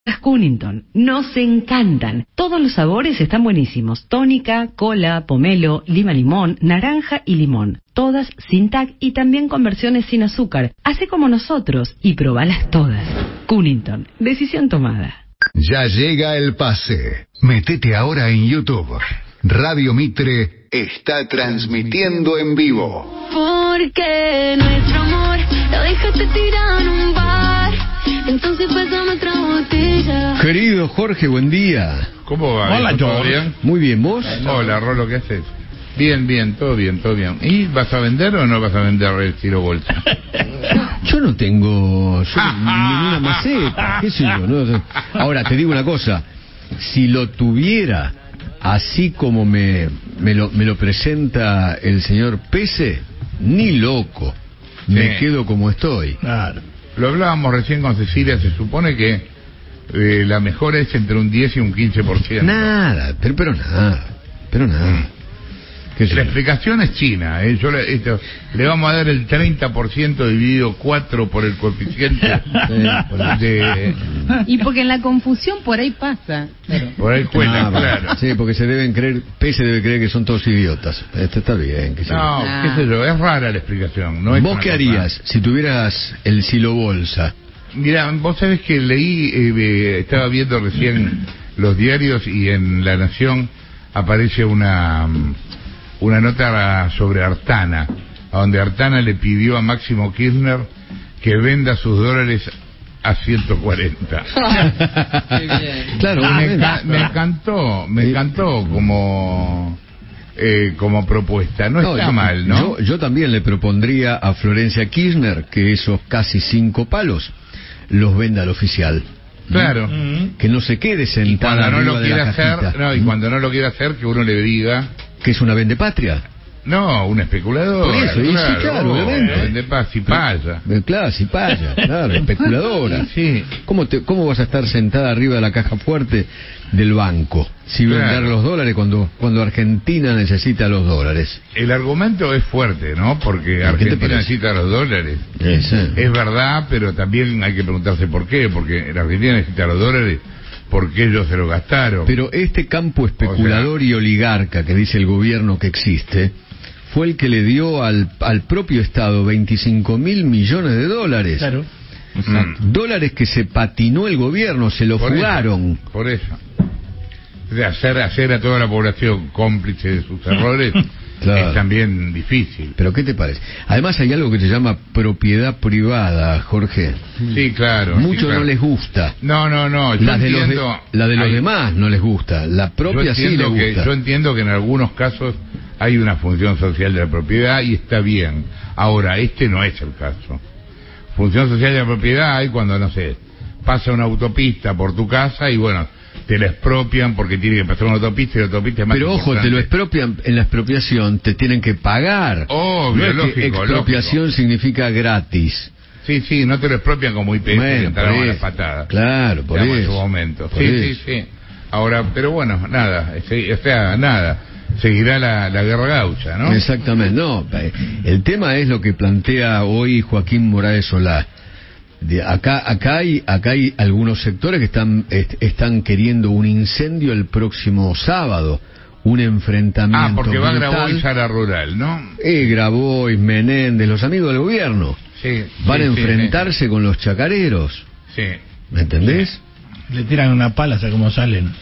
Cunnington, nos encantan. Todos los sabores están buenísimos. Tónica, cola, pomelo, lima limón, naranja y limón. Todas sin TAC y también con versiones sin azúcar. Así como nosotros y probalas todas. Cunnington, decisión tomada. Ya llega el pase. Métete ahora en YouTube. Radio Mitre está transmitiendo en vivo. Porque nuestro amor lo dejaste tirado en un bar. Entonces pasamos otra botella. Querido Jorge, buen día. ¿Cómo va? Hola, ¿Todo bien? Muy bien, ¿vos? Hola, Rolo, ¿qué haces? Bien, todo bien, todo bien. ¿Y vas a vender o no vas a vender el tiro bolsa? Yo no tengo ninguna maceta, qué sé yo. ¿No? Ahora, te digo una cosa. Si lo tuviera así como me lo presenta el señor Pese, ni loco. Me quedo como estoy. Claro. Lo hablábamos recién con Cecilia, se supone que la mejora es entre un 10 y un 15%. Nada, pero nada. La explicación es china, ¿eh? Le vamos a dar el 30% dividido 4 por el coeficiente Y porque en la confusión por ahí pasa. Por ahí cuela, claro. Sí, porque se debe creer que son todos idiotas. Esto está bien. Qué sé yo, es rara la explicación. No es. ¿Vos qué harías si tuvieras el silo bolsa? Mira, vos sabés que leí, estaba viendo recién los diarios y en La Nación aparece una nota sobre Artana, donde Artana le pidió a Máximo Kirchner que venda sus dólares a 140. Claro, me encantó como propuesta. No está mal, ¿no? Yo también le propondría a Florencia Kirchner que esos casi 5 palos los venda al oficial. Claro. Que no se quede sentada arriba de la cajita. Y cuando no lo quiera hacer, que uno le diga que es una vendepatria. No, un especulador. Por eso, claro, obviamente. Cipaya. Claro, cipaya, claro, especuladora. Sí. ¿Cómo vas a estar sentada arriba de la caja fuerte del banco si vender los dólares cuando Argentina necesita los dólares? El argumento es fuerte, ¿no? Porque Argentina necesita los dólares. Es verdad, pero también hay que preguntarse por qué. Porque la Argentina necesita los dólares porque ellos se lo gastaron. Pero este campo especulador y oligarca que dice el gobierno que existe fue el que le dio al propio Estado 25.000 millones de dólares. Claro. Dólares que se patinó el gobierno, se lo fugaron. Por eso. De hacer a toda la población cómplice de sus errores es también difícil. ¿Pero qué te parece? Además hay algo que se llama propiedad privada, Jorge. Sí, claro. Muchos no les gusta. No. La de los demás no les gusta. La propia sí les gusta. Yo entiendo que en algunos casos hay una función social de la propiedad y está bien. Ahora, este no es el caso. Función social de la propiedad hay cuando, no sé, pasa una autopista por tu casa y bueno, te la expropian porque tiene que pasar una autopista y la autopista es más importante. Pero ojo, te lo expropian, en la expropiación te tienen que pagar. Obvio, no es que expropiación significa gratis. Sí, no te lo expropian como IPF, que entraron a las patadas. Claro, por eso. En su momento. Sí. Ahora, pero bueno, nada, seguirá la guerra gaucha, ¿no? Exactamente, no. El tema es lo que plantea hoy Joaquín Morales Solá. Acá hay algunos sectores que están queriendo un incendio el próximo sábado, un enfrentamiento. Porque va Grabois a la rural, ¿no? Grabois, Menéndez, los amigos del gobierno. Van a enfrentarse con los chacareros. Sí. ¿Me entendés? Le tiran una pala, ¿sabes cómo salen?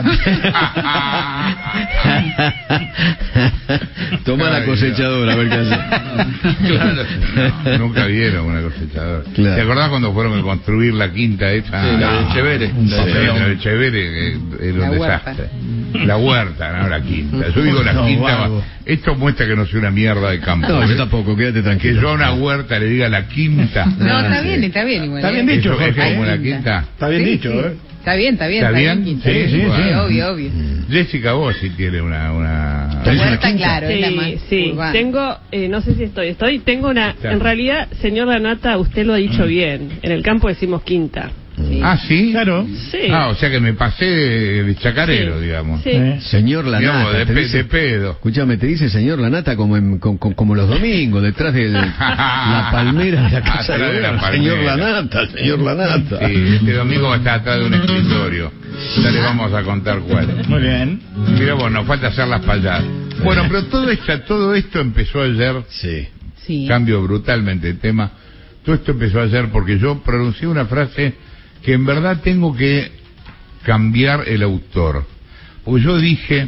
Toma la cosechadora, a ver qué hace. Claro, nunca vieron una cosechadora. Claro. ¿Te acordás cuando fueron a construir la quinta esa? Sí, la de Echeverre. La de Echeverre era un desastre. La huerta, no la quinta. Yo digo la quinta. Esto muestra que no soy una mierda de campo. No, yo tampoco, quédate tranquilo. Que yo a una huerta le diga la quinta. No, está bien igual. Está bien dicho, Jorge. Es como la quinta. Está bien dicho, ¿eh? Está bien. ¿Está bien? Sí, obvio. Jessica, vos sí tiene una... Está claro, es la más urbana. Tengo, no sé si tengo una... En realidad, señor Lanata, usted lo ha dicho bien. En el campo decimos quinta. Sí. Ah, ¿sí? Claro. Sí. Ah, o sea que me pasé de chacarero, Sí. digamos. Sí. Señor Lanata. Digamos, te de dice- pedo. Escúchame, te dice señor Lanata como los domingos, detrás de la palmera de la casa Atrás de la de palmera. Señor Lanata. Sí, este domingo va a estar atrás de un escritorio. Ya le vamos a contar cuál. Muy bien. Mira vos, nos falta hacer las payadas. Bueno, pero todo esto empezó ayer. Sí. Sí. Cambio brutalmente el tema. Todo esto empezó ayer porque yo pronuncié una frase que en verdad tengo que cambiar el autor. Porque yo dije,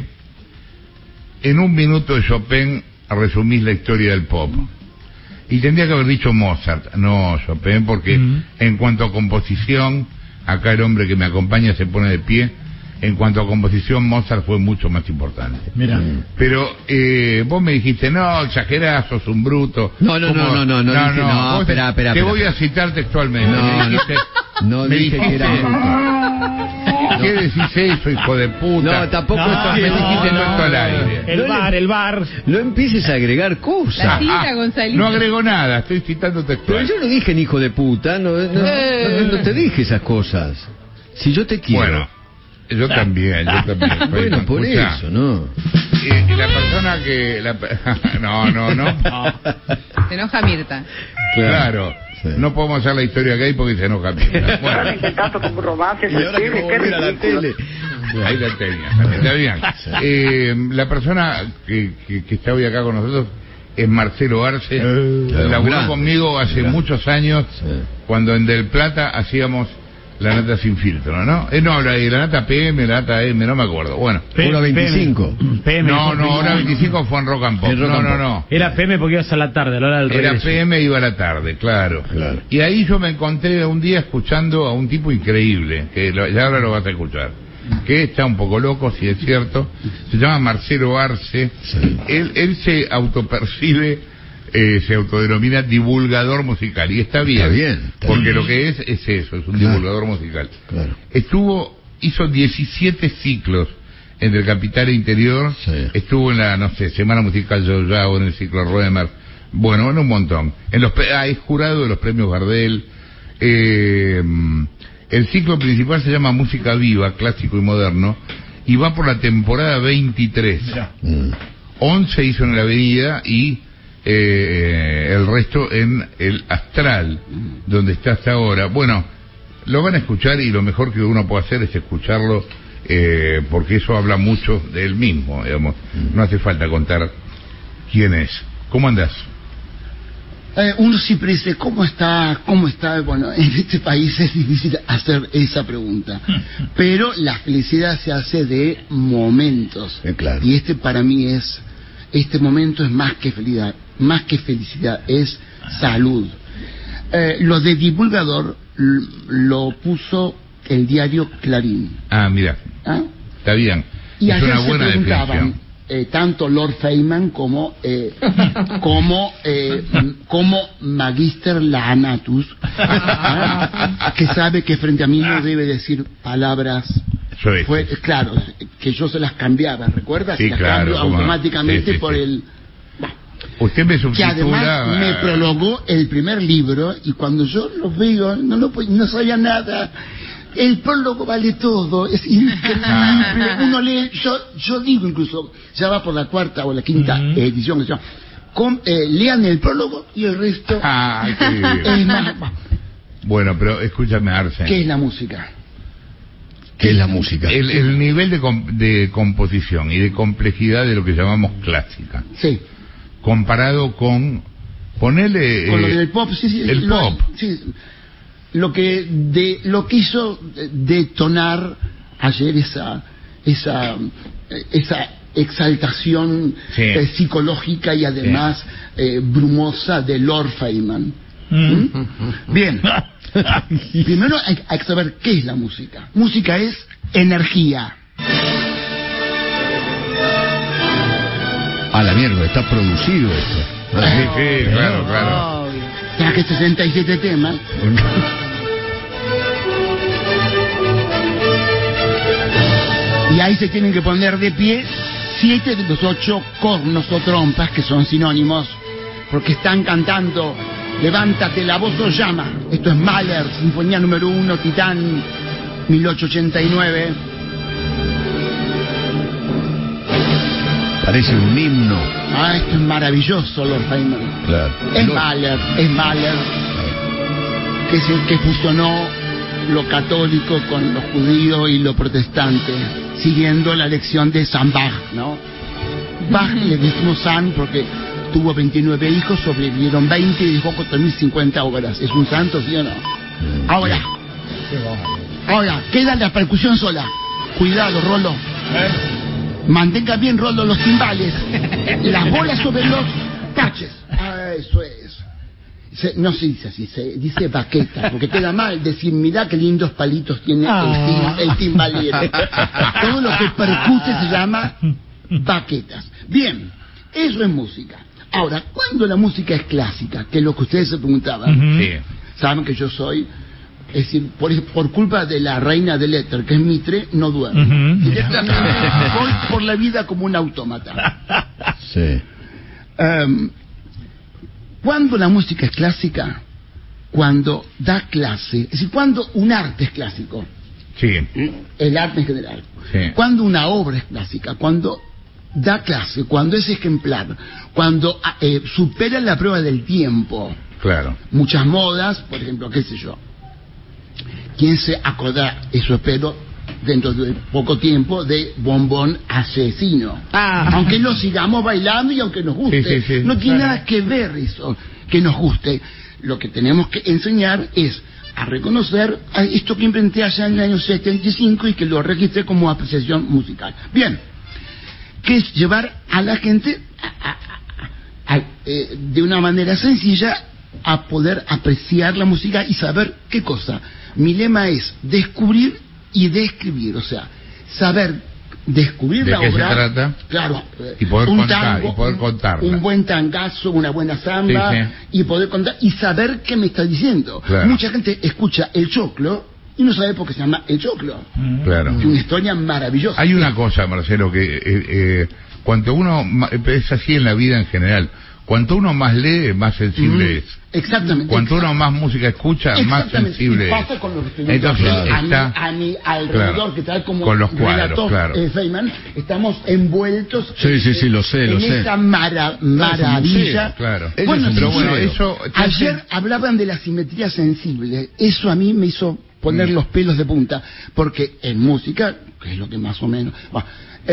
en un minuto de Chopin resumís la historia del pop. Y tendría que haber dicho Mozart, no Chopin, porque en cuanto a composición, acá el hombre que me acompaña se pone de pie. En cuanto a composición, Mozart fue mucho más importante. Mira. Pero vos me dijiste, no, exagerás, sos un bruto. No, ¿Cómo? dije, no, Vos espera. Te voy a citar textualmente. No me dije que era bruto. ¿Qué decís eso, hijo de puta? No, tampoco No, es me que- dijiste no esto al aire. El bar. No empieces a agregar La cosas. cita, Gonzalito. No agrego nada, estoy citando Pero textual. yo no dije ni hijo de puta, no te dije esas cosas. Si yo te quiero. Bueno, yo también. Bueno, por Escuchá, eso, ¿no? la persona que... No. Se enoja Mirta. Claro. Sí. No podemos hacer la historia gay porque se enoja Mirta. Bueno, intentando como un romance Y ahora que sensible, vamos qué a volver a la ridículo. tele. ahí la tenía. Está bien. La persona que está hoy acá con nosotros es Marcelo Arce. Laburó grande. conmigo hace Grande. muchos años, Sí. cuando en Del Plata hacíamos la nata sin filtro, ¿no? No, la nata PM, la nata M, no me acuerdo. Bueno. Hora 25. PM. No, hora 25 fue en Rock and Pop. En Rock and Pop. No. Era PM porque ibas a la tarde, a la hora del Era regreso. PM, iba a la tarde, claro. Y ahí yo me encontré un día escuchando a un tipo increíble, que ya ahora lo vas a escuchar, que está un poco loco, si es cierto. Se llama Marcelo Arce. Sí. Él se autopercibe, se autodenomina divulgador musical, y está bien, Está porque bien. lo que es eso, es un Claro. divulgador musical. Claro. Hizo 17 ciclos en el Capital Interior, Sí. estuvo en la, Semana Musical Yo-Yo, en el ciclo Roemer, bueno, en un montón. Es jurado de los premios Gardel. El ciclo principal se llama Música Viva, Clásico y Moderno, y va por la temporada 23. 11 hizo en la Avenida y el resto en el Astral, donde está hasta ahora. Bueno, lo van a escuchar y lo mejor que uno puede hacer es escucharlo, porque eso habla mucho de él mismo, digamos. No hace falta contar quién es. ¿Cómo andás? Uno siempre dice, ¿cómo está? Bueno, en este país es difícil hacer esa pregunta. Pero la felicidad se hace de momentos. Claro. Y para mí este momento es más que felicidad, es salud. Lo de divulgador lo puso el diario Clarín. Ah, mira, ¿Ah? está bien. Y Es ayer una se buena preguntaban, definición. tanto Lord Feynman como Magister Lanatus, que sabe que frente a mí no debe decir palabras. Claro, que yo se las cambiaba, ¿recuerdas? Sí, Se las claro, cambio cómo no. automáticamente Sí, por sí. el... Usted me Que subtitula... además me prologó el primer libro, y cuando yo lo veo no sabía nada. El prólogo vale todo, es increíble. Uno lee, yo digo incluso, ya va por la cuarta o la quinta edición, que se llama, lean el prólogo y el resto qué bien. es más. Bueno, pero escúchame, Arce. ¿Qué es la música? ¿Qué es la música? El nivel de composición y de complejidad de lo que llamamos clásica. Sí. Comparado con... Ponele... Con lo del pop, sí. El pop. Sí. Lo que hizo detonar ayer esa exaltación psicológica y además brumosa de Lord Feynman. Bien. Primero hay que saber qué es la música. Música es energía. A la mierda, está producido esto. Sí, claro. Traje 67 temas. Y ahí se tienen que poner de pie 7 de los 8 cornos o trompas, que son sinónimos, porque están cantando Levántate, la voz os llama. Esto es Mahler, Sinfonía número 1, Titán, 1889. Parece un himno. Ah, esto es maravilloso, Lord Feynman. Claro. Es Mahler, que es el que fusionó lo católico con lo judío y lo protestante, siguiendo la lección de San Bach, ¿no? Bach le decimos San porque tuvo 29 hijos, sobrevivieron 20 y dejó 4.050 obras. ¿Es un santo, sí o no? Ahora, queda la percusión sola. Cuidado, Rolo. Mantenga bien, Rolo, los timbales. Las bolas sobre los taches. Ah, eso es. No se dice así, se dice baqueta, porque queda mal decir, mirá qué lindos palitos tiene el timbalero. Todo lo que percute se llama baquetas. Bien, eso es música. Ahora, ¿cuándo la música es clásica? Que es lo que ustedes se preguntaban. Sí. Saben que yo soy, es decir, por culpa de la reina del éter, que es Mitre, no duermo. Directamente voy por la vida como un autómata. Sí. ¿Cuándo la música es clásica? Cuando da clase. Es decir, cuando un arte es clásico. Sí. El arte en general. Sí. Cuando una obra es clásica, cuando da clase, cuando es ejemplar, cuando supera la prueba del tiempo. Claro. Muchas modas, por ejemplo, qué sé yo. ¿Quién se acordará? Eso espero dentro de poco tiempo de Bombón Asesino. Aunque lo sigamos bailando y aunque nos guste. Sí, no tiene nada que ver eso, que nos guste. Lo que tenemos que enseñar es a reconocer a esto que inventé allá en el año 75 y que lo registré como apreciación musical. Bien, que es llevar a la gente de una manera sencilla a poder apreciar la música y saber qué cosa. Mi lema es descubrir y describir, o sea, saber descubrir ¿De la qué obra, se trata? claro, Y poder un contar, tango, y poder contarla. un buen tangazo, una buena samba, Sí. y poder contar y saber qué me está diciendo. Claro. Mucha gente escucha el choclo y no sabe por qué se llama el choclo. Claro. Es una historia maravillosa. Hay una cosa, Marcelo, que cuanto uno, es así en la vida en general, cuanto uno más lee, más sensible es. Exactamente. Cuanto uno más música escucha, más Exactamente. sensible Y es. pasa con los que estoy Entonces viendo está, a mi alrededor, claro, que tal como con los cuadros, relató, claro. Feynman, estamos envueltos Sí, lo sé, en lo sé. esa maravilla. Sí, claro. Bueno, Pero sí, bueno, sí. eso te Ayer hace- hablaban de la simetría sensible. Eso a mí me hizo poner los pelos de punta, porque en música, que es lo que más o menos... Bueno,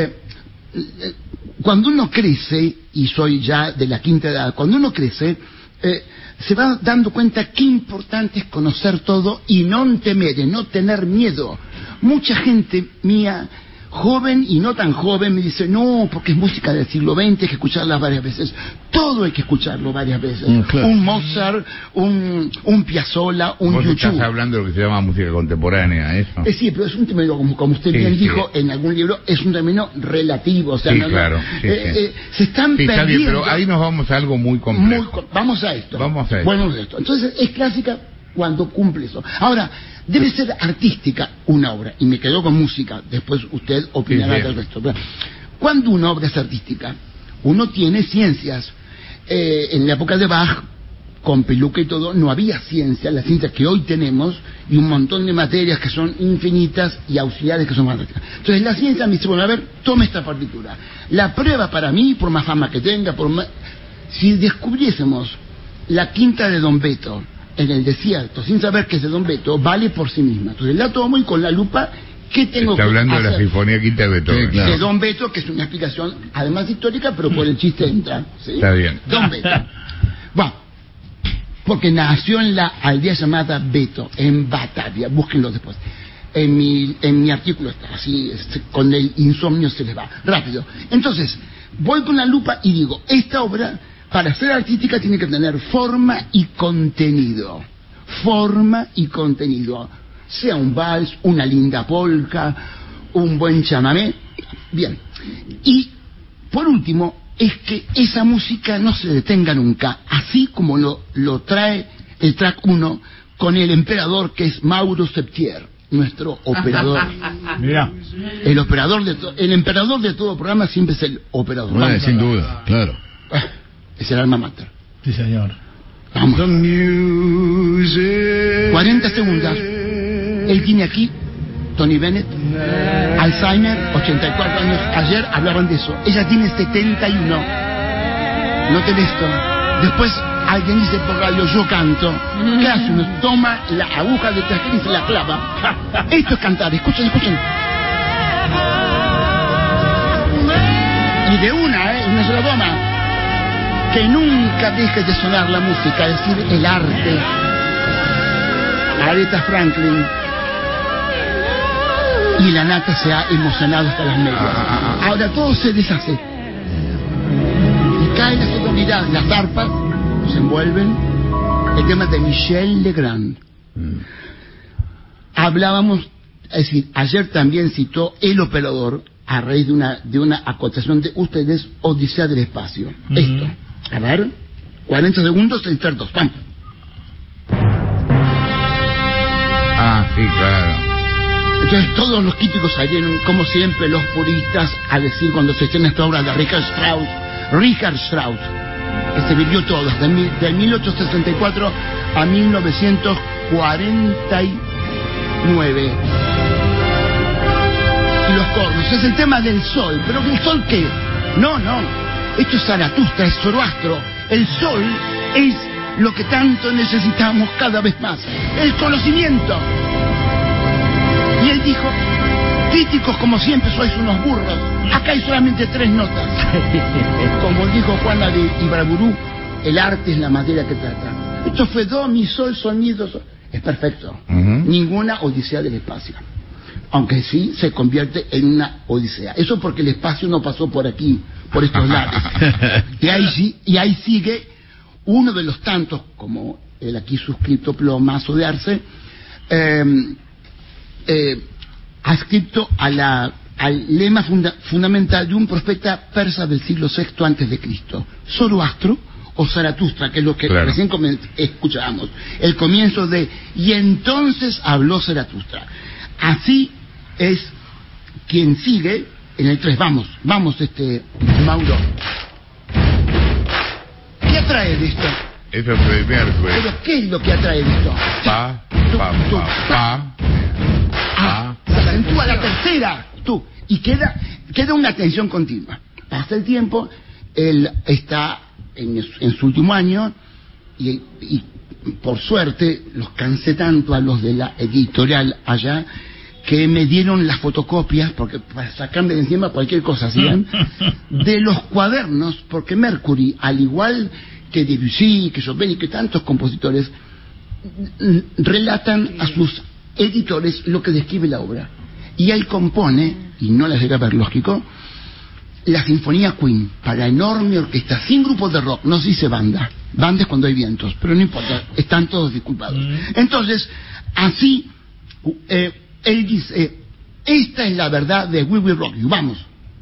cuando uno crece, y soy ya de la quinta edad, cuando uno crece, se va dando cuenta qué importante es conocer todo y no temer, no tener miedo. Mucha gente mía, joven y no tan joven, me dice, no, porque es música del siglo XX, hay que escucharla varias veces. Todo hay que escucharlo varias veces. Claro. Un Mozart, un Piazzolla, un Vos Yuchu. estás hablando de lo que se llama música contemporánea, ¿eso? Sí, pero es un término, como usted Sí, bien sí. dijo en algún libro, es un término relativo. O sea, Sí, no, claro, sí, sí. Se están Sí, está bien, perdiendo. pero ahí nos vamos a algo muy complejo. Vamos a esto. Vamos a esto. Bueno, esto. Entonces, es clásica cuando cumple eso. Ahora, debe ser artística una obra, y me quedo con música, después usted opinará Sí, sí. del resto. Pero, cuando una obra es artística, uno tiene ciencias. En la época de Bach, con peluca y todo, no había ciencia, la ciencia que hoy tenemos, y un montón de materias que son infinitas y auxiliares que son fantásticas. Entonces la ciencia me dice, bueno, a ver, toma esta partitura. La prueba para mí, por más fama que tenga, si descubriésemos la quinta de Don Beto en el desierto, sin saber qué es de Don Beto, vale por sí misma. Entonces la tomo y con la lupa, ¿qué tengo Está que hablando de la hacer? Sinfonía Quinta de Beethoven. Sí, claro. De Don Beto, que es una explicación además histórica, pero por el chiste entra. ¿sí? Está bien. Don Beto. Bueno, porque nació en la aldea llamada Beto, en Batavia. Búsquenlo después. En mi artículo está así, con el insomnio se les va. Rápido. Entonces, voy con la lupa y digo, esta obra, para ser artística, tiene que tener forma y contenido. Forma y contenido. Sea un vals, una linda polka, un buen chamamé. Bien. Y, por último, es que esa música no se detenga nunca, así como lo trae el track 1 con el emperador que es Mauro Septier, nuestro operador. Mirá. El emperador de todo programa siempre es el operador. Sin duda, claro. Es el alma mater. Sí, señor. Vamos. 40 segundos. Él tiene aquí, Tony Bennett, Alzheimer, 84 años. Ayer hablaban de eso. Ella tiene 71. Noten esto. Después alguien dice por radio, yo canto. ¿Qué hace uno? Toma la aguja de tijera y se la clava. Esto es cantar. Escuchen. Y de una sola toma. Que nunca deje de sonar la música, es decir, el arte. Aretha Franklin. Y la nata se ha emocionado hasta las medias. Ahora todo se deshace. Y cae la sonoridad, las arpas se envuelven. El tema de Michel Legrand. Hablábamos, es decir, ayer también citó El Operador a raíz de una acotación de ustedes, Odisea del Espacio. Esto. A ver, 40 segundos, insertos. ¡Pam! Sí, claro. Entonces todos los críticos salieron, como siempre, los puristas, a decir cuando se estrena esta obra de Richard Strauss, que se vivió todo, de 1864 a 1949. Y los cornos, es el tema del sol. ¿Pero el sol qué? No. Esto es Zaratustra, es Zoroastro. El sol es lo que tanto necesitamos cada vez más. El conocimiento. Y él dijo, críticos como siempre sois unos burros. Acá hay solamente 3 notas. Como dijo Juana de Ibarburú, el arte es la madera que trata. Esto fue do, mi, sol, sonido, sol. Es perfecto. Ninguna odisea del espacio. Aunque sí se convierte en una odisea. Eso porque el espacio no pasó por aquí, por estos lados. Y ahí sigue uno de los tantos, como el aquí suscrito plomazo de Arce, adscrito al lema fundamental de un profeta persa del siglo VI antes de Cristo, Zoroastro o Zaratustra, que es lo que recién escuchábamos, el comienzo de y entonces habló Zaratustra. Así es quien sigue en el 3. Vamos, Mauro. ¿Qué atrae de esto? Eso es Freddie Mercury. ¿Pero qué es lo que atrae de esto? Pa. Se acentúa la tercera. Y queda una tensión continua. Pasa el tiempo, él está en su último año y por suerte los cansé tanto a los de la editorial allá que me dieron las fotocopias, porque para sacarme de encima cualquier cosa, ¿sí? De los cuadernos, porque Mercury, al igual que Debussy, que Chopin y que tantos compositores, relatan a sus editores lo que describe la obra. Y él compone, y no les llega a ver lógico, la Sinfonía Queen para enorme orquesta, sin grupos de rock, no se dice banda. Banda es cuando hay vientos, pero no importa, están todos disculpados. Entonces, así, él dice, esta es la verdad de We Will Rock You. Vamos.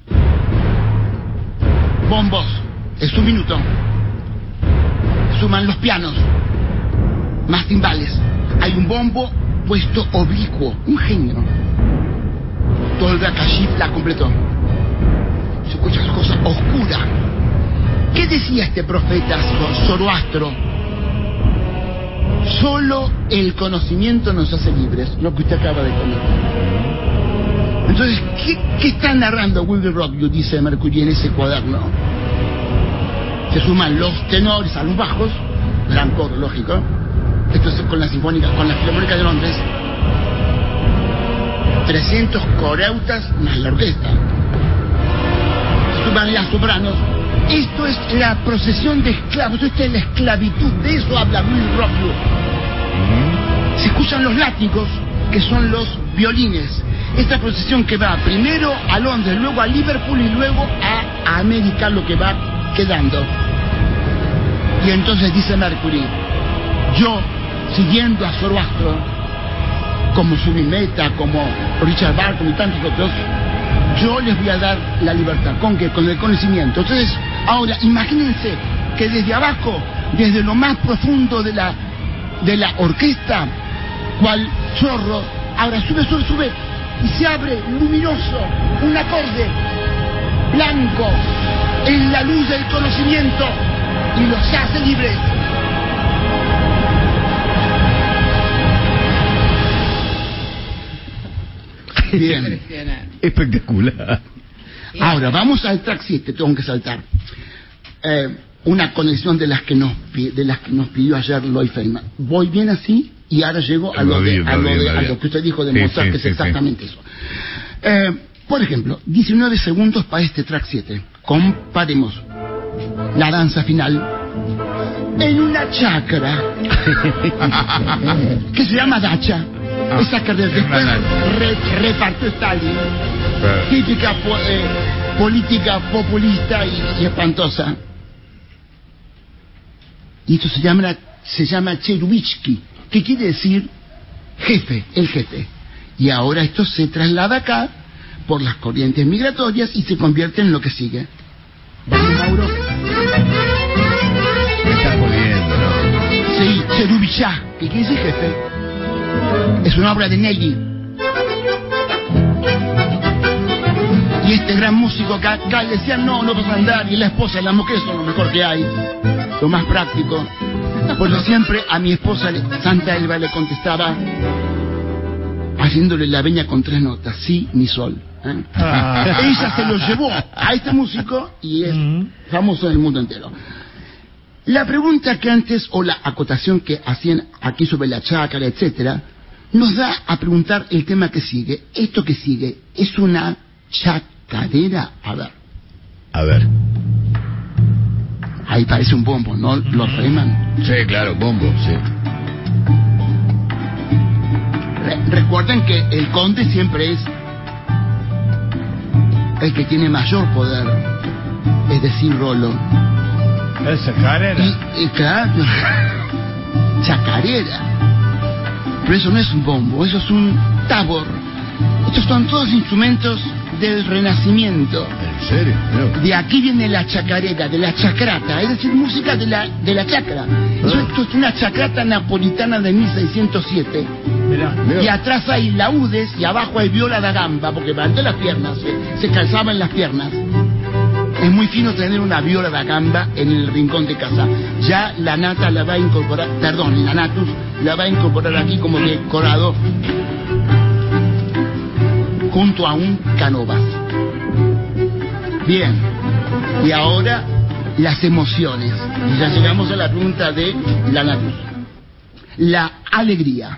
Bombos, es un minuto. Suman los pianos, más timbales. Hay un bombo puesto oblicuo, un genio. Todo el Kashif la completó. Se escucha esa cosa oscura. ¿Qué decía este profeta Zoroastro? Solo el conocimiento nos hace libres, lo que usted acaba de comentar. Entonces, ¿qué está narrando We Will Rock You? Dice Mercury en ese cuaderno. Se suman los tenores a los bajos, gran coro, lógico. Esto es con la Filarmónica de Londres. 300 coreutas más la orquesta. Se suman las sopranos. Esto es la procesión de esclavos, esto es la esclavitud, de eso habla Will Rock You. Se escuchan los látigos, que son los violines. Esta procesión que va primero a Londres, luego a Liverpool y luego a América, lo que va quedando. Y entonces dice Mercury, yo, siguiendo a Zoroastro, como Subimeta, como Richard Barton y tantos otros, yo les voy a dar la libertad. ¿Con qué? Con el conocimiento. Entonces, ahora, imagínense que desde abajo, desde lo más profundo de la orquesta, cual chorro, ahora sube, y se abre luminoso, un acorde blanco, en la luz del conocimiento, y los hace libres. Bien. Impresionante. Espectacular. Ahora, vamos al track 7, tengo que saltar. Una conexión de las que nos pidió ayer Lloyd Feynman. Voy bien así y ahora llego a lo que usted dijo de Mozart, que es exactamente eso. Por ejemplo, 19 segundos para este track 7. Comparemos la danza final en una chacra que se llama dacha. Esa que después repartió Stalin. Típica política populista y espantosa. Y esto se llama Cherubitsky, que quiere decir jefe, el jefe. Y ahora esto se traslada acá por las corrientes migratorias y se convierte en lo que sigue. ¿Vale, Mauro? Me estás jodiendo, ¿no? Sí, Cherubichá, que quiere decir jefe. Es una obra de Nelly. Y este gran músico acá le decía, no vas a andar. Y la esposa y la mujer son lo mejor que hay, lo más práctico. Por eso siempre a mi esposa Santa Elba le contestaba haciéndole la veña con 3 notas, sí, mi sol. Ella se lo llevó a este músico y es famoso en el mundo entero. La pregunta que antes, o la acotación que hacían aquí sobre la chácara, etcétera, nos da a preguntar el tema que sigue. Esto que sigue es una chacarera. A ver. Ahí parece un bombo, ¿no? Los Feynman. Sí, claro, bombo, sí. Recuerden que el conde siempre es el que tiene mayor poder, es decir, Rolo. ¿Es chacarera? Y claro, chacarera. Pero eso no es un bombo, eso es un tabor. Estos son todos instrumentos del Renacimiento. ¿En serio? No. De aquí viene la chacarera, de la chacrata, es decir, música de la chacra. Esto es una chacrata napolitana de 1607. Mirá. Y atrás hay laúdes y abajo hay viola da gamba, porque levantó las piernas, se calzaban las piernas. Es muy fino tener una viola da gamba en el rincón de casa. Ya la nata la va a incorporar, perdón, la natus la va a incorporar aquí como decorado junto a un canovas. Bien, y ahora las emociones. Y ya llegamos a la pregunta de la natus. La alegría.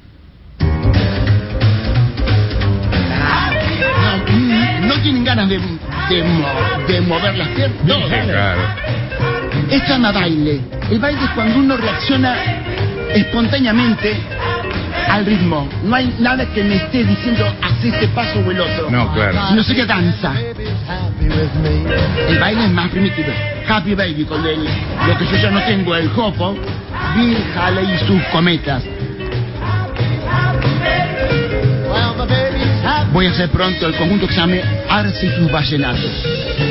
No tienen ganas de mover las piernas. No, Claro. esto se llama baile. El baile es cuando uno reacciona espontáneamente al ritmo. No hay nada que me esté diciendo haz este paso o el otro. No, claro. Sino sé que danza. El baile es más primitivo. Happy Baby con lo que yo ya no tengo, el hopo, Bill Haley y sus cometas. Voy a hacer pronto el conjunto que se llame Arce y sus vallenatos.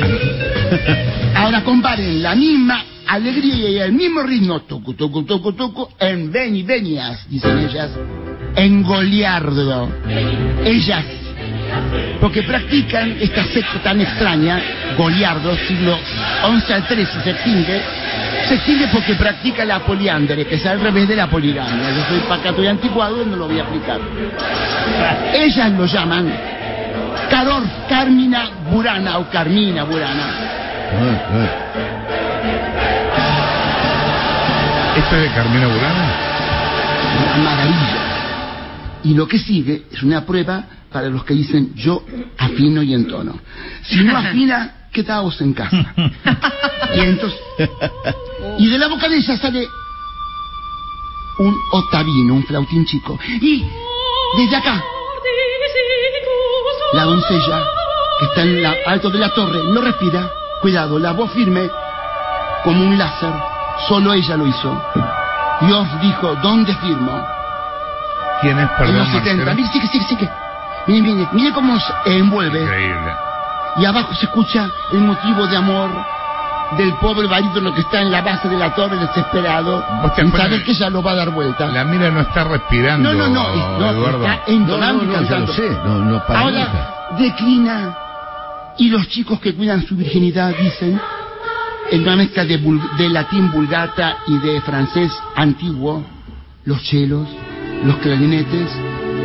Ahora comparen la misma alegría y el mismo ritmo, tucu, tucu, tucu, tucu, en venias, dicen ellas, en goliardo. Ellas, porque practican esta secta tan extraña, goliardo, siglo XI al XIII, se extingue porque practica la poliandre, que es al revés de la poligamia. Yo soy pacato y anticuado y no lo voy a aplicar. Ellas lo llaman Carmina Burana o Carmina Burana. ¿Esto es de Carmina Burana? Una maravilla. Y lo que sigue es una prueba para los que dicen yo afino y entono. Si no afina, quedaos en casa. Y entonces, y de la boca de ella sale un ottavino, un flautín chico. Y desde acá, la doncella que está en lo alto de la torre no respira. Cuidado, la voz firme como un láser. Solo ella lo hizo. Dios dijo, ¿dónde firmo? ¿Quién es, En perdón, los 70. Marcelo? Mire, sigue. Mire cómo se envuelve. Increíble. Y abajo se escucha el motivo de amor del pobre barítono que está en la base de la torre desesperado, ¿Vos te sin acuerdas? saber que ella lo va a dar vuelta. La mira no está respirando, No, Eduardo. está entonando y ya cantando. lo sé, no para nunca. Ahora declina, y los chicos que cuidan su virginidad dicen, en una mezcla de latín vulgata y de francés antiguo, los chelos, los clarinetes,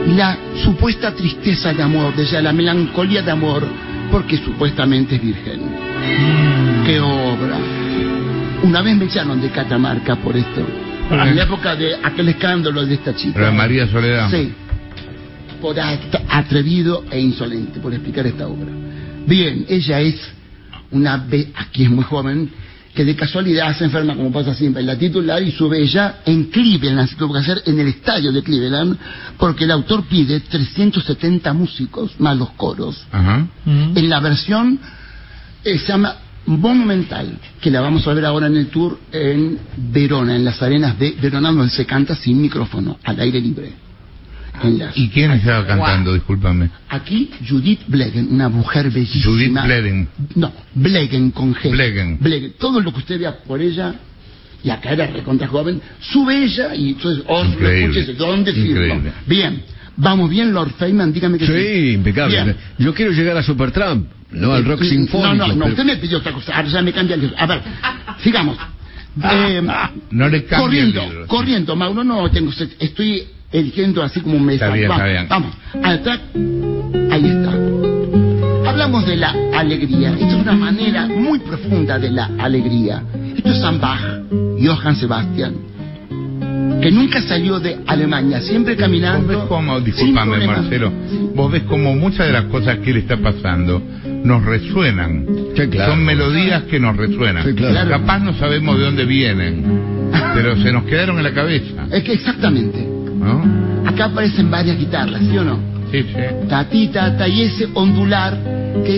la supuesta tristeza de amor de ella, la melancolía de amor, porque supuestamente es virgen. ¡Qué obra! Una vez me echaron de Catamarca por esto, en la época de aquel escándalo de esta chica. ¿Pero María Soledad? Sí, por atrevido e insolente, por explicar esta obra. Bien, ella es aquí es muy joven, que de casualidad se enferma, como pasa siempre, en la titular, y sube ella en Cleveland, se tuvo que hacer en el estadio de Cleveland, porque el autor pide 370 músicos, más los coros. Ajá. En la versión se llama Monumental, que la vamos a ver ahora en el tour en Verona, en las arenas de Verona, donde se canta sin micrófono, al aire libre. ¿Y quién estaba cantando? Discúlpame. Aquí Judith Blegen, una mujer bellísima. Judith Blegen. No, Blegen con G. Blegen. Todo lo que usted vea por ella, y acá era recontra joven, sube ella y entonces escuche dónde firma. Bien, vamos bien, Lord Feynman, dígame que sí. Sí, impecable. Bien. Yo quiero llegar a Supertramp, no al rock sinfónico. No, usted me pidió otra cosa, ahora ya me cambia el libro. A ver, sigamos. No le cambie corriendo, Mauro, no tengo, estoy eligiendo así como un mes. Está bien. Vamos, al track, ahí está. Hablamos de la alegría. Esto es una manera muy profunda de la alegría. Esto es Sam Bach, Johann Sebastian, que nunca salió de Alemania, siempre caminando. ¿Vos ves cómo, discúlpame Marcelo, vos ves cómo muchas de las cosas que le está pasando nos resuenan? Sí, claro. Son melodías que nos resuenan. Sí, claro. Capaz no sabemos de dónde vienen, pero se nos quedaron en la cabeza. Es que exactamente. ¿No? Acá aparecen varias guitarras, ¿sí o no? Sí. Ta, y ese ondular que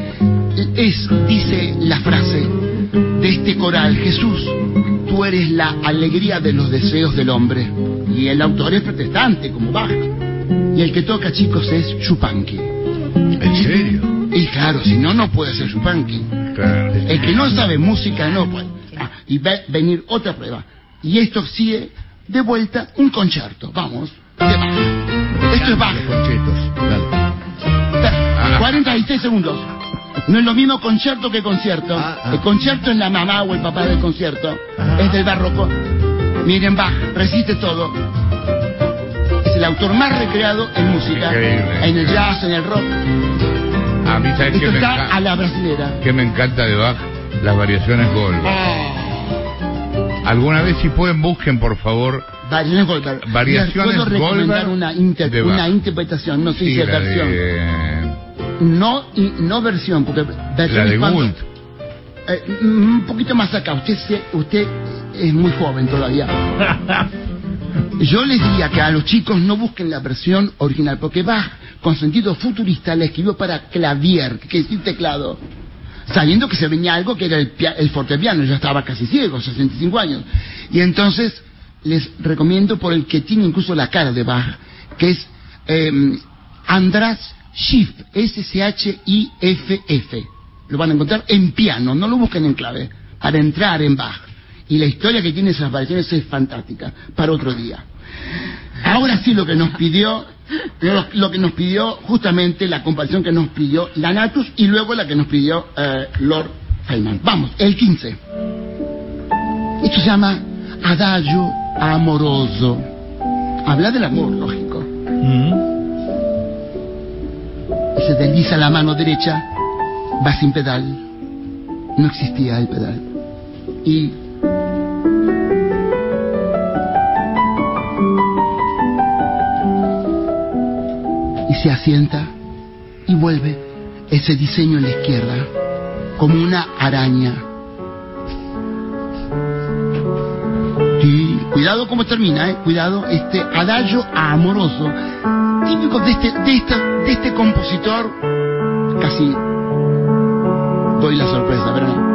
dice la frase de este coral: Jesús, tú eres la alegría de los deseos del hombre. Y el autor es protestante, como Bach. Y el que toca, chicos, es Chupanqui. ¿En serio? Y claro, si no, no puede ser Chupanqui. Claro. El que no sabe música no puede. Y va a venir otra prueba. Y esto sigue de vuelta un concierto. Vamos, de Bach. Esto es Bach. 46 segundos. No es lo mismo concierto que concierto. El concierto es la mamá o el papá del concierto. Es del barroco. Miren, Bach resiste todo. Es el autor más recreado en música. Increíble. En el jazz, en el rock. A mí, ¿sabes Esto qué está a la brasilera. que me encanta de Bach? Las variaciones Goldberg. Alguna vez, si pueden, busquen, por favor, Variaciones Goldberg. Variaciones ¿Puedo recomendar Goldberg una interpretación? No sé si es versión. No versión, porque versión la de es cuando, Gould. un poquito más acá. Usted es muy joven todavía. Yo les diría que a los chicos no busquen la versión original, porque Bach, con sentido futurista, la escribió para clavier, que es decir teclado, sabiendo que se venía algo que era el fortepiano. Ya estaba casi ciego, 65 años. Y entonces les recomiendo por el que tiene incluso la cara de Bach, que es András Schiff, S-C-H-I-F-F. Lo van a encontrar en piano, no lo busquen en clave, para entrar en Bach. Y la historia que tiene esas variaciones es fantástica, para otro día. Ahora sí lo que nos pidió justamente la comparación que nos pidió la Natus, y luego la que nos pidió Lord Feynman. Vamos, el 15. Esto se llama Adagio Amoroso. Habla del amor, lógico. Y se desliza la mano derecha, va sin pedal. No existía el pedal. Y se asienta y vuelve ese diseño en la izquierda, como una araña. Y cuidado cómo termina, cuidado, este adagio amoroso, típico de este compositor. Casi doy la sorpresa, pero no.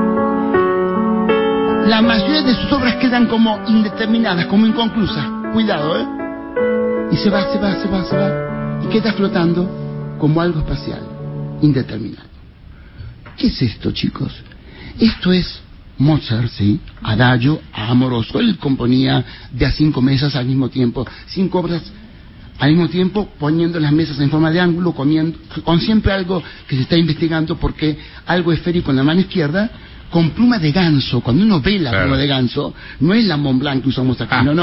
La mayoría de sus obras quedan como indeterminadas, como inconclusas. Cuidado, y se va. Y queda flotando como algo espacial, indeterminado. ¿Qué es esto, chicos? Esto es Mozart, ¿sí? Adagio amoroso. Él componía de a 5 mesas al mismo tiempo, 5 obras al mismo tiempo, poniendo las mesas en forma de ángulo, con siempre algo que se está investigando, porque algo esférico en la mano izquierda, con pluma de ganso. Cuando uno ve la pluma de ganso, no es la Mont Blanc que usamos aquí. No.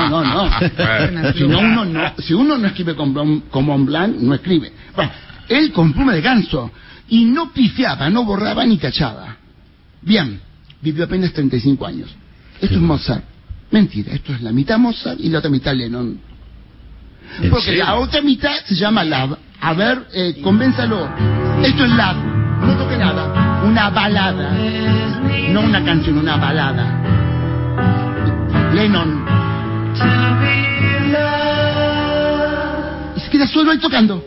Si uno no escribe con Mont Blanc, no escribe. Bueno, él con pluma de ganso. Y no pifiaba, no borraba ni tachaba. Bien, vivió apenas 35 años. Esto es Mozart. Mentira, esto es la mitad Mozart y la otra mitad Lennon. Porque la otra mitad se llama Love. A ver, convénzalo. Esto es Love. No toque nada. Una balada. No una canción, una balada. Lennon. Y se queda solo ahí tocando.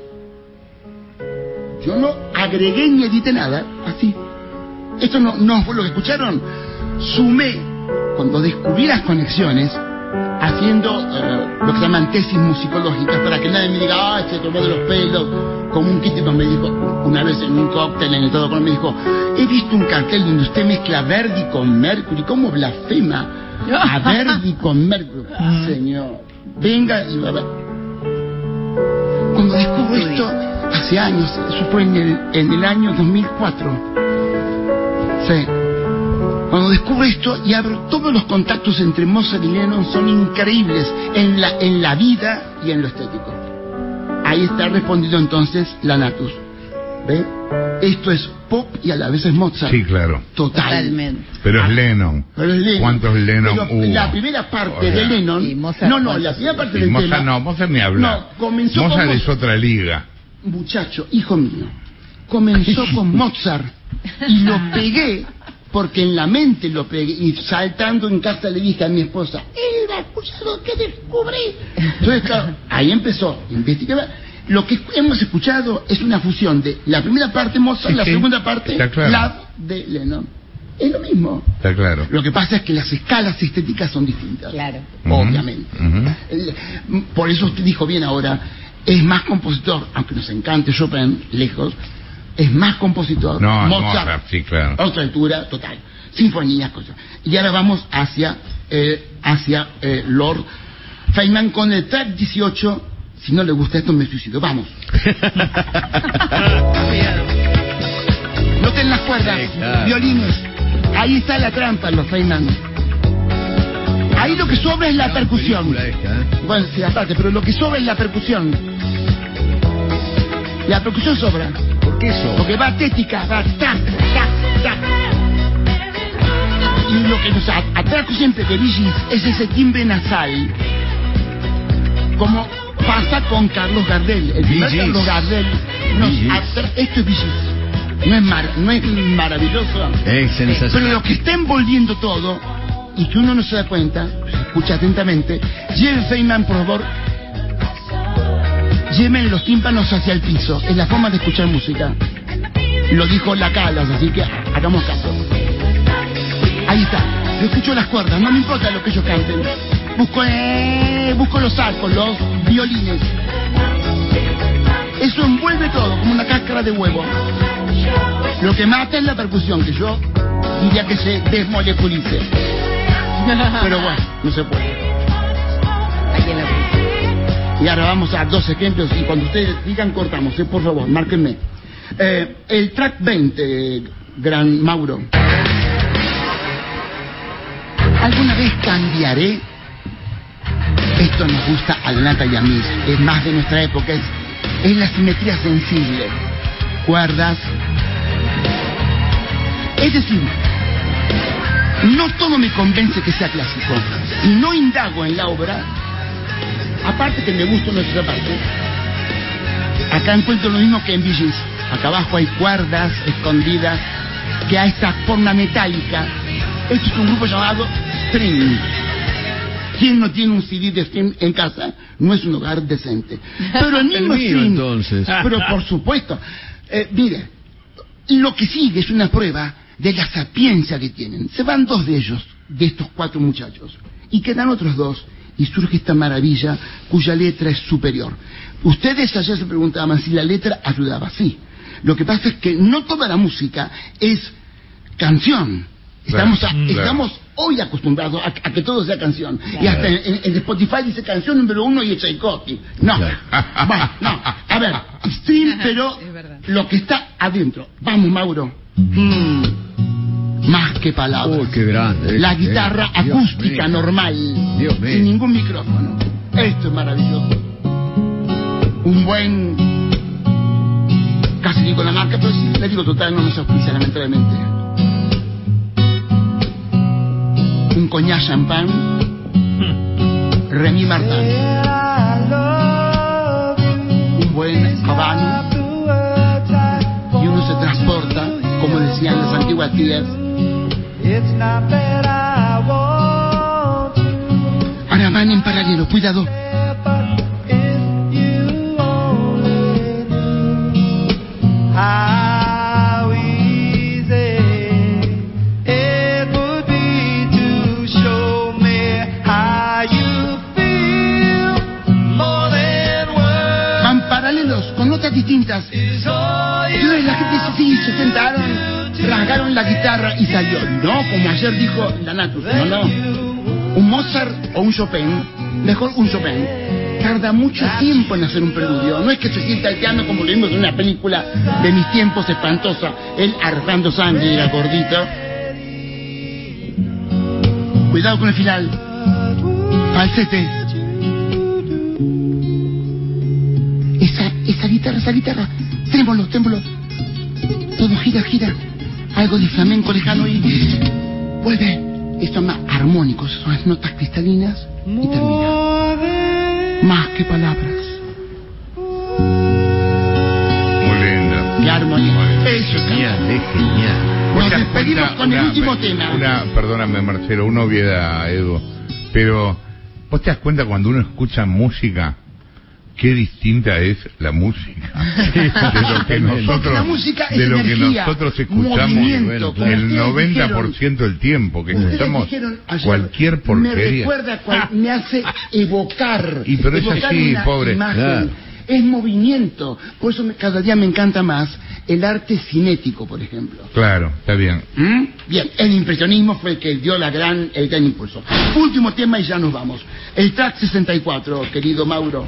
Yo no agregué ni edité nada. Así. Esto no fue lo que escucharon. Sumé. Cuando descubrí las conexiones, haciendo lo que se llaman tesis musicológicas, para que nadie me diga, se tomó de los pelos, como un tipo me dijo, una vez en un cóctel en el todo con me dijo, he visto un cartel donde usted mezcla Verdi con Mercury, ¿cómo blasfema? A Verdi con Mercury. Señor, venga y va a ver. Cuando descubro esto, hace años, eso fue en el año 2004, sí. Cuando descubro esto y abro todos los contactos entre Mozart y Lennon, son increíbles en la vida y en lo estético. Ahí está respondido entonces la Natus. ¿Ve? Esto es pop y a la vez es Mozart. Sí, claro. Totalmente. Pero es Lennon. ¿Cuántos Lennon hubo? La primera parte de Lennon... la primera parte del Mozart, tema... No, Mozart ni habla. Mozart es otra liga. Muchacho, hijo mío, comenzó con Mozart y lo pegué... Porque en la mente lo pegué y saltando en casa le dije a mi esposa, era escuchado que descubrí. Entonces, claro, ahí empezó, investigar. Lo que hemos escuchado es una fusión de la primera parte Mozart, la segunda parte Love de Lennon. Es lo mismo. Está claro. Lo que pasa es que las escalas estéticas son distintas. Claro. Obviamente. Por eso usted dijo bien ahora, es más compositor, aunque nos encante Chopin, lejos, es más compositor. Mozart, sí, claro. Otra altura, total. Sinfonías, cosas. Y ahora vamos hacia Lord Feynman con el track 18. Si no le gusta esto, me suicido. Vamos. Noten las cuerdas, sí, claro. Violines. Ahí está la trampa, los Feynman. Ahí lo que sobra es la percusión. Bueno, sí, aparte, pero lo que sobra es la percusión. La percusión sobra. ¿Por qué sobra? Porque va tética, va tac, tac, tac. Y lo que nos atrajo siempre de Bee Gees es ese timbre nasal. Como pasa con Carlos Gardel. El primer Carlos Gardel nos atrae. Esto es Bee Gees. No es maravilloso. Es sensacional. Pero lo que está envolviendo todo, y que uno no se da cuenta, escucha atentamente, lleve Feynman, por favor, lleven los tímpanos hacia el piso. Es la forma de escuchar música. Lo dijo La Calas, así que hagamos caso. Ahí está. Yo escucho las cuerdas, no me importa lo que ellos canten. Busco los arcos, los violines. Eso envuelve todo, como una cáscara de huevo. Lo que mata es la percusión, que yo diría que se desmoleculice. Pero bueno, no se puede. Aquí en la pista. Y ahora vamos a 2 ejemplos y cuando ustedes digan cortamos, por favor, márquenme. El track 20, Gran Mauro. ¿Alguna vez cambiaré? Esto nos gusta a Donata y a mí, es más de nuestra época, es la simetría sensible. Cuerdas. Es decir, no todo me convence que sea clásico. Y no indago en la obra. Aparte que me gusta nuestra parte, acá encuentro lo mismo que en Bee Gees. Acá abajo hay cuerdas escondidas que a esta forma metálica. Esto es un grupo llamado String. ¿Quién no tiene un CD de String en casa? No es un hogar decente. Pero el mismo String, entonces. Pero por supuesto, mire, lo que sigue es una prueba de la sapiencia que tienen. Se van 2 de ellos, de estos 4 muchachos, y quedan otros 2. Y surge esta maravilla cuya letra es superior. Ustedes ayer se preguntaban si la letra ayudaba. Sí. Lo que pasa es que no toda la música es canción. Estamos hoy acostumbrados a que todo sea canción. Claro. Y hasta en Spotify dice canción número 1 y Tchaikovsky. No. Claro. Bueno, no. A ver, stream, pero lo que está adentro. Vamos, Mauro. Más que palabras. Oh, qué grande. La guitarra Dios acústica mío. normal. Dios mío. Sin ningún micrófono. Esto es maravilloso. Un buen... Casi digo la marca, pero sí, le digo total, no me auspicia lamentablemente. Un coñac champán. Remy Martin. Un buen habano. Y uno se transporta, como decían las antiguas tías. Ahora van en paralelo, cuidado. How easy it would be to show me how you feel more than words. Van paralelos, con notas distintas. Entonces la gente sí, se sentaron, rasgaron la guitarra y salió. No, como ayer dijo la Natus, no. Un Mozart o un Chopin, mejor un Chopin. Tarda mucho tiempo en hacer un preludio. No es que se sienta al piano como lo vimos en una película de mis tiempos espantosa. Él arrojando sangre, era gordito. Cuidado con el final. Falsete. Esa guitarra. Trémolo. Todo gira. Algo de flamenco lejano y vuelve. Estos más armónicos, son las notas cristalinas y termina. Más que palabras. Muy lindo. La armonía. Eso es Genial. Nos despedimos con el último tema. Perdóname, Marcelo, una obviedad, Edu, pero ¿vos te das cuenta cuando uno escucha música qué distinta es la música de lo que nosotros, la música es de lo que energía, nosotros escuchamos movimiento, como el ustedes 90% del tiempo que Ustedes escuchamos dijeron ayer, cualquier me porquería? recuerda, me hace evocar. Y pero es evocar así, una pobre. imagen. Claro. Es movimiento. Por eso cada día me encanta más el arte cinético, por ejemplo. Claro, está bien. Bien, el impresionismo fue el que dio el gran impulso. Último tema y ya nos vamos. El track 64, querido Mauro.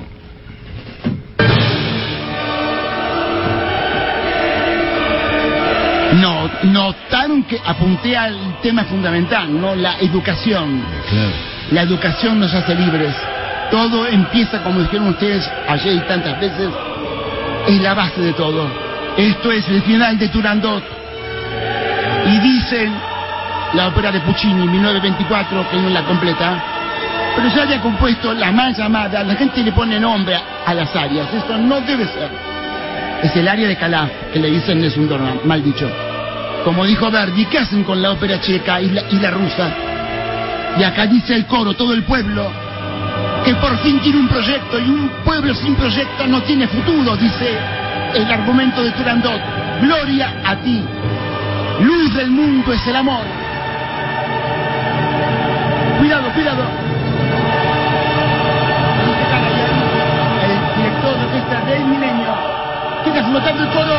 No, notaron que apunté al tema fundamental, ¿no? La educación. Claro. La educación nos hace libres. Todo empieza, como dijeron ustedes ayer y tantas veces, es la base de todo. Esto es el final de Turandot. Y dicen la ópera de Puccini, 1924, que no la completa, pero ya había compuesto la mal llamada, la gente le pone nombre a las arias. Esto no debe ser. Es el aria de Calaf, que le dicen es un dorma, mal dicho. Como dijo Verdi, ¿qué hacen con la ópera checa y la rusa? Y acá dice el coro, todo el pueblo, que por fin tiene un proyecto, y un pueblo sin proyecto no tiene futuro, dice el argumento de Turandot. Gloria a ti. Luz del mundo es el amor. Cuidado. El director de orquesta del Milenio queda flotando el coro.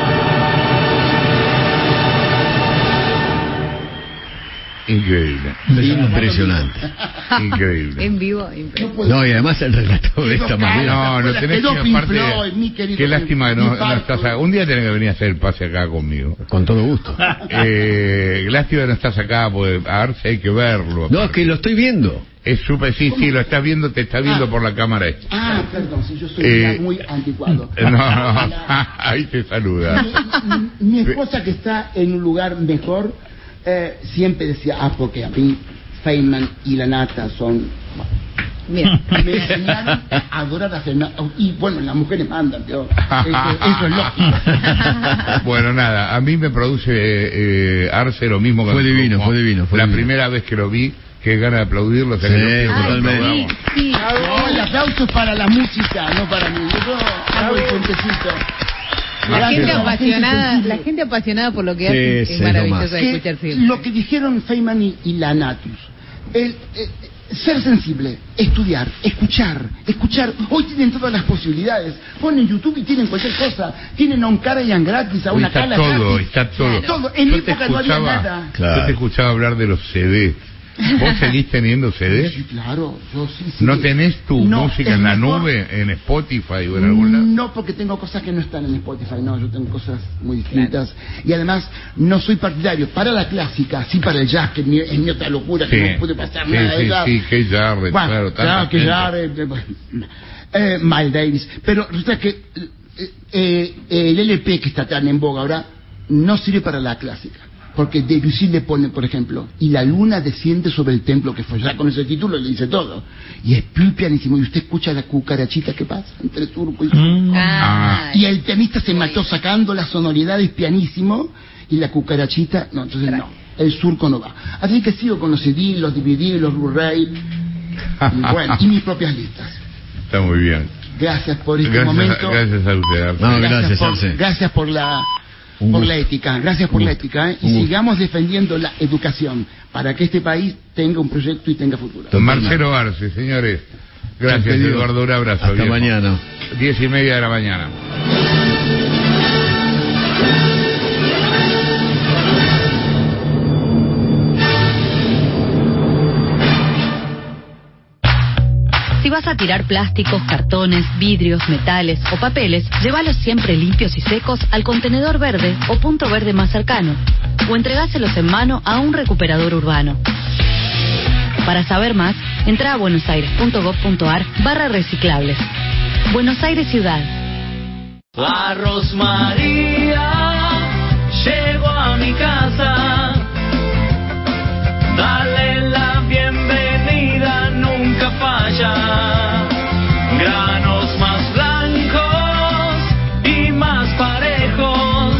Increíble. Impresionante. Increíble. En vivo, impresionante. No, y además el relato de esta manera. No, no tenés que Quedó Pink aparte. Floyd, mi querido Qué lástima que mi no Parco. estás acá. Un día tenés que venir a hacer el pase acá conmigo. Con todo gusto. Lástima que no estás acá, porque a ver si hay que verlo. No, es que lo estoy viendo. Es súper, sí, lo estás viendo, te está viendo por la cámara esta. Ah, perdón, si yo soy ya muy anticuado. No, ahí te saluda. Mi esposa, que está en un lugar mejor, siempre decía, porque a mí Feynman y la Nata son... Bien. Me enseñaron a adorar a Feynman. Y bueno, las mujeres mandan, pero eso es lógico. Bueno, nada, a mí me produce Arce lo mismo que Fue me divino, produjo. fue divino, fue La divino. primera vez que lo vi, qué ganas de aplaudirlo. Sí, que lo pido, lo totalmente. aplaudamos. Sí. No, el aplauso es para la música, no para mí. Yo hago el puentecito. La gente apasionada por lo que hace Sí, es sí, maravilloso nomás. de escuchar siempre. Lo que dijeron Feynman y la Natus, ser sensible, estudiar, escuchar. Hoy tienen todas las posibilidades. Ponen YouTube y tienen cualquier cosa. Tienen a un Karajan gratis, a Hoy una está Cala todo, gratis. está todo. Todo. En mi Yo te época no había escuchaba- nada. Claro. Yo te escuchaba hablar de los CDs. ¿Vos seguís teniendo CDs? Sí, claro, yo sí. ¿No tenés tu No, música es en la mejor. nube, en Spotify o en algún lado? No, porque tengo cosas que no están en Spotify, no, yo tengo cosas muy distintas. Y además, no soy partidario para la clásica, sí para el jazz, que es mi otra locura, que no puede pasar nada de jazz. Sí, que Jarrett, Bueno, claro, tanta que gente. Jarrett, Miles Davis. Pero resulta que el LP que está tan en boga ahora no sirve para la clásica. Porque Debussy le pone, por ejemplo, y la luna desciende sobre el templo que fue. Ya con ese título le dice todo. Y es muy pianísimo. Y usted escucha la cucarachita que pasa entre turco y turco. Y el pianista se mató sacando las sonoridades pianísimo y la cucarachita, no, entonces no. El surco no va. Así que sigo con los CD, los DVD, los Blu-ray. Y bueno, y mis propias listas. Está muy bien. Gracias por este Gracias, momento. gracias a usted, Arce. No, gracias, Arce. Gracias por la ética, gracias por la ética, y sigamos defendiendo la educación para que este país tenga un proyecto y tenga futuro. Marcelo Arce, señores. Gracias, Despedido. Eduardo, un abrazo. Hasta viejo. mañana. 10:30 de la mañana. Si vas a tirar plásticos, cartones, vidrios, metales o papeles, llévalos siempre limpios y secos al contenedor verde o punto verde más cercano, o entregáselos en mano a un recuperador urbano. Para saber más, entra a buenosaires.gov.ar/reciclables. Buenos Aires Ciudad. Arroz María, llego a mi casa, dale la bienvenida, nunca falla. Granos más blancos y más parejos,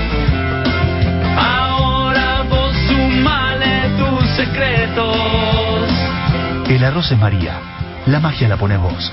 ahora vos sumale tus secretos. El arroz es María, la magia la pones vos.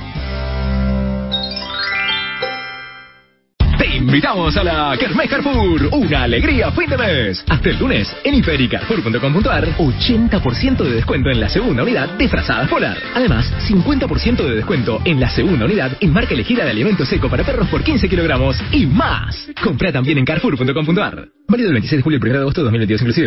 Te invitamos a la Kermés Carrefour, una alegría fin de mes. Hasta el lunes, en Hiper y Carrefour.com.ar, 80% de descuento en la segunda unidad de frazadas Polar. Además, 50% de descuento en la segunda unidad en marca elegida de alimento seco para perros por 15 kilogramos y más. Compra también en Carrefour.com.ar. Válido del 26 de julio al 1 de agosto de 2022 inclusive.